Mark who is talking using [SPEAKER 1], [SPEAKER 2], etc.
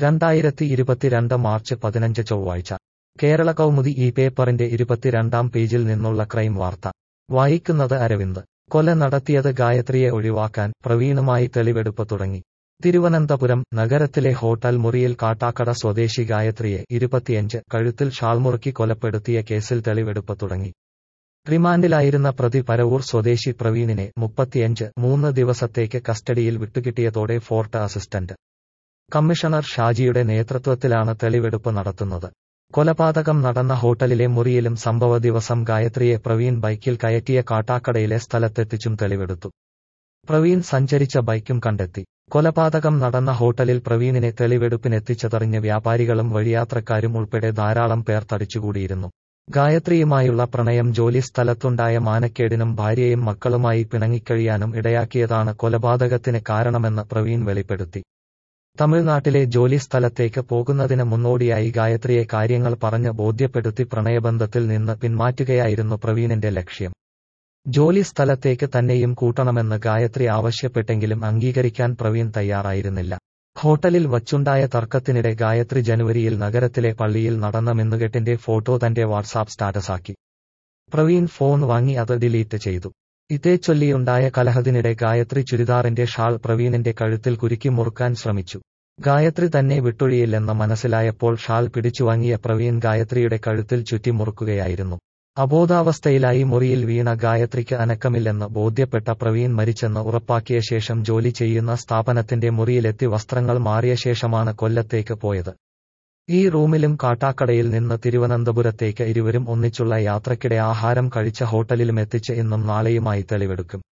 [SPEAKER 1] 2022 March 15 ചൊവ്വാഴ്ച കേരള കൗമുദി ഈ പേപ്പറിന്റെ 22-ാം പേജിൽ നിന്നുള്ള ക്രൈം വാർത്ത. വായിക്കുന്നത് അരവിന്ദ്. കൊല നടത്തിയത് ഗായത്രിയെ ഒഴിവാക്കാൻ പ്രവീണുമായി തെളിവെടുപ്പ് തുടങ്ങി. തിരുവനന്തപുരം നഗരത്തിലെ ഹോട്ടൽ മുറിയിൽ കാട്ടാക്കട സ്വദേശി ഗായത്രിയെ 25 കഴുത്തിൽ ഷാൾമുറുക്കി കൊലപ്പെടുത്തിയ കേസിൽ തെളിവെടുപ്പ് തുടങ്ങി. റിമാൻഡിലായിരുന്ന പ്രതി പരവൂർ സ്വദേശി പ്രവീണിനെ 35 3 ദിവസത്തേക്ക് കസ്റ്റഡിയിൽ വിട്ടുകിട്ടിയതോടെ ഫോർട്ട് അസിസ്റ്റന്റ് കമ്മീഷണർ ഷാജിയുടെ നേതൃത്വത്തിലാണ് തെളിവെടുപ്പ് നടത്തുന്നത്. കൊലപാതകം നടന്ന ഹോട്ടലിലെ മുറിയിലും സംഭവ ദിവസം ഗായത്രിയെ പ്രവീൺ ബൈക്കിൽ കയറ്റിയ കാട്ടാക്കടയിലെ സ്ഥലത്തെത്തിച്ചും തെളിവെടുത്തു. പ്രവീൺ സഞ്ചരിച്ച ബൈക്കും കണ്ടെത്തി. കൊലപാതകം നടന്ന ഹോട്ടലിൽ പ്രവീണിനെ തെളിവെടുപ്പിനെത്തിച്ചതറിഞ്ഞ് വ്യാപാരികളും വഴിയാത്രക്കാരും ഉൾപ്പെടെ ധാരാളം പേർ തടിച്ചുകൂടിയിരുന്നു. ഗായത്രിയുമായുള്ള പ്രണയം ജോലി സ്ഥലത്തുണ്ടായ മാനക്കേടിനും ഭാര്യയും മക്കളുമായി പിണങ്ങിക്കഴിയാനും ഇടയാക്കിയതാണ് കൊലപാതകത്തിന് കാരണമെന്ന് പ്രവീൺ വെളിപ്പെടുത്തി. തമിഴ്നാട്ടിലെ ജോലി സ്ഥലത്തേക്ക് പോകുന്നതിന് മുന്നോടിയായി ഗായത്രിയെ കാര്യങ്ങൾ പറഞ്ഞ് ബോധ്യപ്പെടുത്തി പ്രണയബന്ധത്തിൽ നിന്ന് പിന്മാറ്റുകയായിരുന്നു പ്രവീണിന്റെ ലക്ഷ്യം. ജോലി സ്ഥലത്തേക്ക് തന്നെയും കൂട്ടണമെന്ന് ഗായത്രി ആവശ്യപ്പെട്ടെങ്കിലും അംഗീകരിക്കാൻ പ്രവീൺ തയ്യാറായിരുന്നില്ല. ഹോട്ടലിൽ വച്ചുണ്ടായ തർക്കത്തിനിടെ ഗായത്രി ജനുവരിയിൽ നഗരത്തിലെ പള്ളിയിൽ നടന്ന മിന്നുകെട്ടിന്റെ ഫോട്ടോ തന്റെ വാട്സാപ്പ് സ്റ്റാറ്റസാക്കി. പ്രവീൺ ഫോൺ വാങ്ങി അത് ഡിലീറ്റ് ചെയ്തു. ഇതേച്ചൊല്ലിയുണ്ടായ കലഹത്തിനിടെ ഗായത്രി ചുരിദാറിന്റെ ഷാൾ പ്രവീണിന്റെ കഴുത്തിൽ കുരുക്കി മുറുക്കാൻ ശ്രമിച്ചു. ഗായത്രി തന്നെ വിട്ടൊഴിയില്ലെന്ന് മനസ്സിലായപ്പോൾ ഷാൾ പിടിച്ചുവാങ്ങിയ പ്രവീൺ ഗായത്രിയുടെ കഴുത്തിൽ ചുറ്റി മുറുക്കുകയായിരുന്നു. അബോധാവസ്ഥയിലായി മുറിയിൽ വീണ ഗായത്രിക്ക് അനക്കമില്ലെന്ന് ബോധ്യപ്പെട്ട പ്രവീൺ മരിച്ചെന്ന് ഉറപ്പാക്കിയ ശേഷം ജോലി ചെയ്യുന്ന സ്ഥാപനത്തിന്റെ മുറിയിലെത്തി വസ്ത്രങ്ങൾ മാറിയ ശേഷമാണ് കൊല്ലത്തേക്ക് പോയത്. ഈ റൂമിലും കാട്ടാക്കടയിൽ നിന്ന് തിരുവനന്തപുരത്തേക്ക് ഇരുവരും ഒന്നിച്ചുള്ള യാത്രക്കിടെ ആഹാരം കഴിച്ച ഹോട്ടലിലുമെത്തിച്ച് ഇന്നും നാളെയുമായി തെളിവെടുക്കും.